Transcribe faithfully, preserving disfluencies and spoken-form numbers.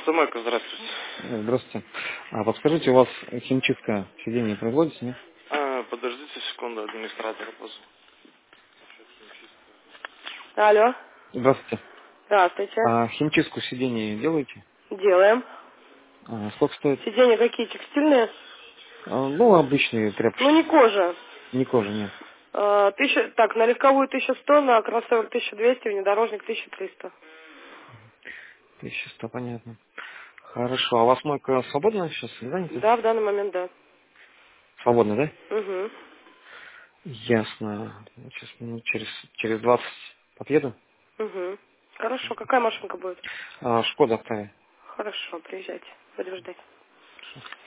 Автомойка, здравствуйте. Э, Здравствуйте. А подскажите, у вас химчистка сидений производится, нет? А, подождите секунду, администратор позову. Алло. Здравствуйте. Здравствуйте. А химчистку сидений делаете? Делаем. А, сколько стоит? Сиденья какие, текстильные? А, ну, обычные Ну, не тряпочки. кожа. Не кожа, нет. А, тысяча, так, на легковую тысяча сто, на кроссовер тысяча двести, внедорожник тысяча триста. тысяча сто, понятно. Хорошо. А у вас мойка свободна сейчас? Занята? Да, в данный момент, да. Свободна, да? Угу. Ясно. Сейчас минут через, через двадцать подъеду. Угу. Хорошо, какая машинка будет? А, Шкода Октавия. Хорошо, приезжайте. Буду ждать.